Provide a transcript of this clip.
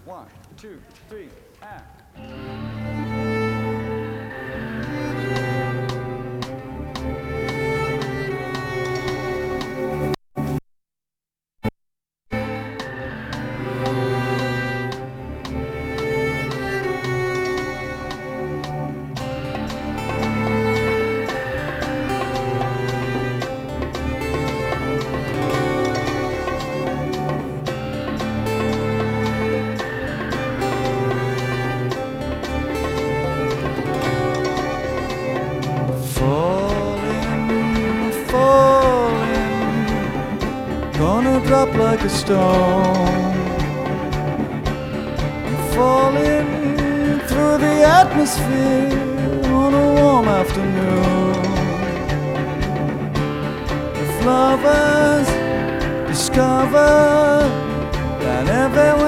1, 2, 3, and. Falling, gonna drop like a stone. Falling through the atmosphere on a warm afternoon. If lovers discover that everyone